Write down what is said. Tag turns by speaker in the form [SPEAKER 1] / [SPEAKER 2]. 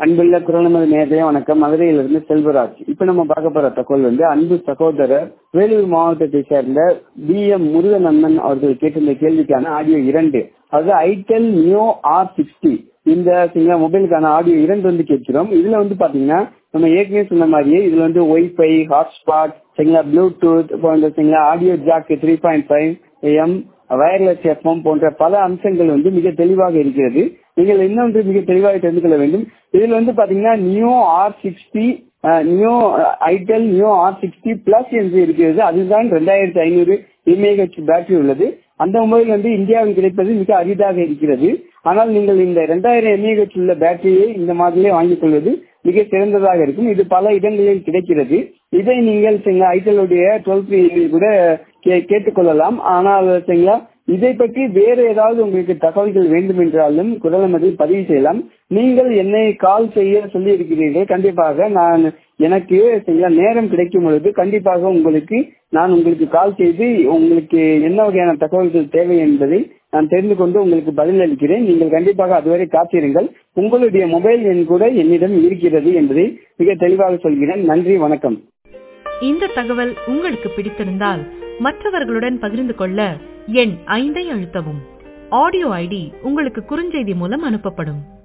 [SPEAKER 1] அன்புள்ள குரலமது நேரடிய வணக்கம். மதுரையிலிருந்து செல்வராஜ். இப்ப நம்ம பார்க்க போற தகவல் அன்பு சகோதரர் வேலூர் மாவட்டத்தை சேர்ந்த BM முருகநந்தன் அவர்கள் கேட்டிருந்த கேள்விக்கான ஆடியோ 2. அதாவது ஐடெல் நியோ R60 இந்த மொபைலுக்கான ஆடியோ 2 கேட்கிறோம். இதுல பாத்தீங்கன்னா நம்ம ஏற்கனவே சொன்ன மாதிரியே இதுல ஒய்ஃபை, ஹாட்ஸ்பாட், ப்ளூடூத் போன்ற audio jack 3.5 AM, wireless FM போன்ற பல அம்சங்கள் மிக தெளிவாக இருக்கிறது. நீங்கள் இன்னொன்று மிக தெளிவாக தெரிந்து கொள்ள வேண்டும். இதில் பாத்தீங்கன்னா neo R60 itel neo R60 plus என்று இருக்கிறது. அதுதான் 2500 mAh பேட்டரி உள்ளது. அந்த மொபைல் இந்தியாவில் கிடைப்பது மிக அரிதாக இருக்கிறது. ஆனால் நீங்கள் இந்த 2000 mAh உள்ள பேட்டரியை இந்த மாதிரியே வாங்கிக் கொள்வது மிக சிறந்ததாக இருக்கும். இது பல இடங்களில் கிடைக்கிறது. இதை நீங்கள் ஐடெலுடைய 12 கூட கேட்டுக்கொள்ளலாம். ஆனால் இதை பற்றி வேறு ஏதாவது உங்களுக்கு தகவல்கள் வேண்டும் என்றாலும் குரலமதில் பதிவு செய்யலாம். நீங்கள் என்னை கால் செய்ய சொல்லி இருக்கிறீர்கள். கண்டிப்பாக நான் எனக்கு நேரம் கிடைக்கும் பொழுது கண்டிப்பாக உங்களுக்கு கால் செய்து உங்களுக்கு என்ன வகையான தகவல்கள் தேவை என்பதை நான் தெரிந்து கொண்டு உங்களுக்கு பதில் அளிக்கிறேன். நீங்கள் கண்டிப்பாக அதுவரை காத்திருங்கள். உங்களுடைய மொபைல் எண் கூட என்னிடம் இருக்கிறது என்பதை மிக தெளிவாக சொல்கிறேன். நன்றி, வணக்கம்.
[SPEAKER 2] இந்த தகவல் உங்களுக்கு பிடித்திருந்தால் மற்றவர்களுடன் பகிர்ந்து கொள்ள எண் 5 அழுத்தவும். ஆடியோ ஐடி உங்களுக்கு குறுஞ்செய்தி மூலம் அனுப்பப்படும்.